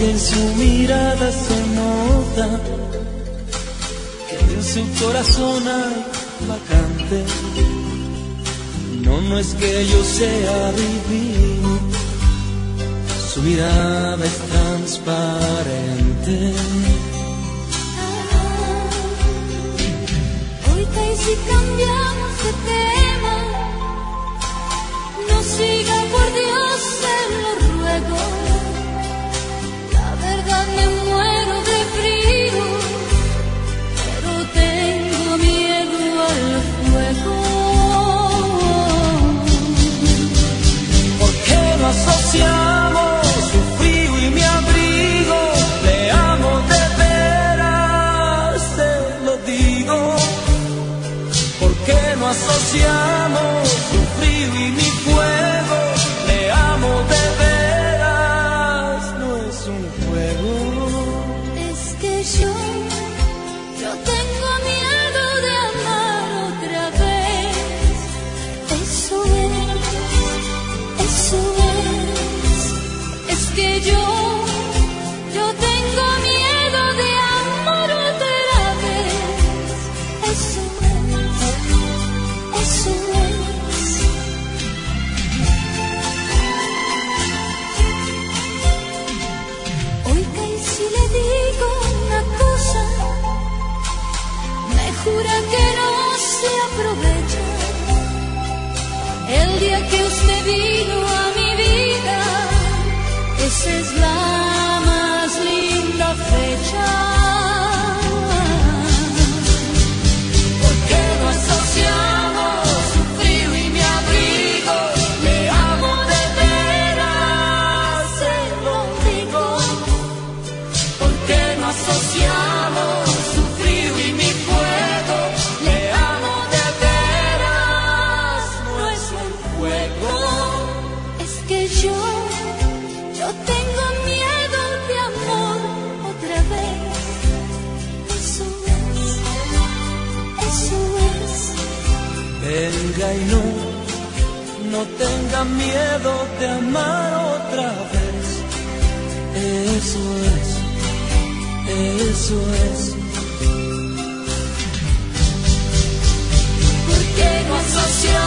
que en su mirada se nota que en su corazón hay vacante. No, no es que yo sea divino, su mirada es transparente. Hoy que si cambiamos de tema, no siga por Dios, se lo ruego. La verdad me muero de frío, pero tengo miedo al fuego. ¿Por qué no asociamos su frío y mi abrigo? Le amo de veras, te lo digo. ¿Por qué no asociamos su frío y mi fuego? Le amo de veras, no es un juego. Es que yo tengo miedo de amar otra vez. Eso es que yo tengo miedo de amar otra vez. Eso es. Oiga, y si le digo una cosa, me jura que no se aprovecha. El día que usted vino a mi vida, esa es la más linda fecha. ¿Por qué no asociamos su frío y mi abrigo? Le amo de veras, se lo digo. ¿Por qué no asociamos su frío y mi fuego? Le amo de veras, no es un juego. Es que yo tengo miedo de amor otra vez. Eso es. Venga y no tenga miedo de amar otra vez. Eso es. ¿Por qué no asociamos